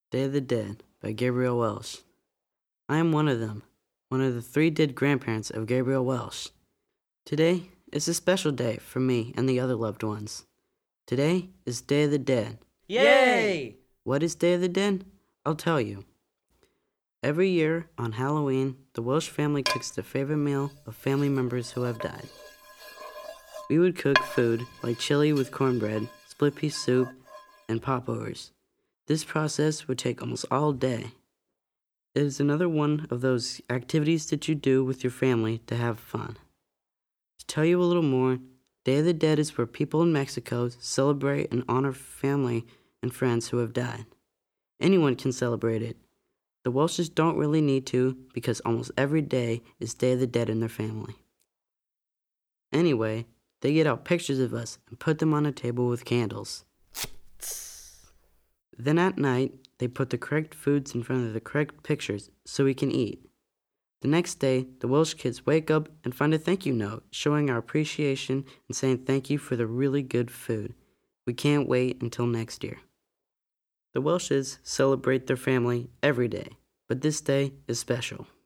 Day of the Dead by Gabriel Welsh. I am one of them, one of the 3 dead grandparents of Gabriel Welsh. Today is a special day for me and the other loved ones. Today is Day of the Dead. Yay! What is Day of the Dead? I'll tell you. Every year on Halloween, the Welsh family cooks their favorite meal of family members who have died. We would cook food like chili with cornbread, split pea soup, and popovers. This process would take almost all day. It is another one of those activities that you do with your family to have fun. To tell you a little more, Day of the Dead is where people in Mexico celebrate and honor family and friends who have died. Anyone can celebrate it. The Welshes don't really need to because almost every day is Day of the Dead in their family. Anyway, they get out pictures of us and put them on a table with candles. Then at night, they put the correct foods in front of the correct pictures so we can eat. The next day, the Welsh kids wake up and find a thank you note showing our appreciation and saying thank you for the really good food. We can't wait until next year. The Welshes celebrate their family every day, but this day is special.